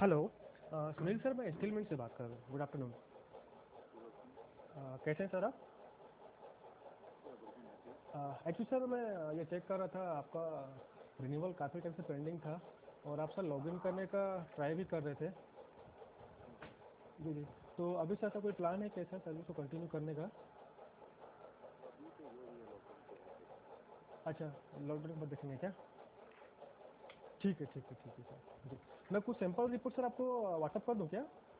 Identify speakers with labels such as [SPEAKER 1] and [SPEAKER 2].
[SPEAKER 1] Hello. Sunil sir, मैं स्टीलमेंट से बात कर रहा हूँ। Good afternoon.
[SPEAKER 2] Good afternoon.
[SPEAKER 1] कैसे हैं सर आप?
[SPEAKER 2] या बढ़िया हैं जी।
[SPEAKER 1] एक्चुअली सर, मैं ये चेक कर रहा था, आपका रिन्यूअल काफ़ी टाइम से पेंडिंग था और आप सर लॉगिन करने का ट्राई भी कर रहे थे।
[SPEAKER 2] हम्म।
[SPEAKER 1] जी जी। तो अभी सर ऐसा कोई प्लान है कैसा सर्विस को कंटिन्यू करने का?
[SPEAKER 2] अभी तो जो भी है लॉकडाउन के बाद देखेंगे।
[SPEAKER 1] अच्छा, लॉकडाउन के बाद देखेंगे क्या? ठीक है ठीक है ठीक है सर जी। मैं कुछ सैंपल रिपोर्ट सर आपको व्हाट्सअप कर दूँ क्या?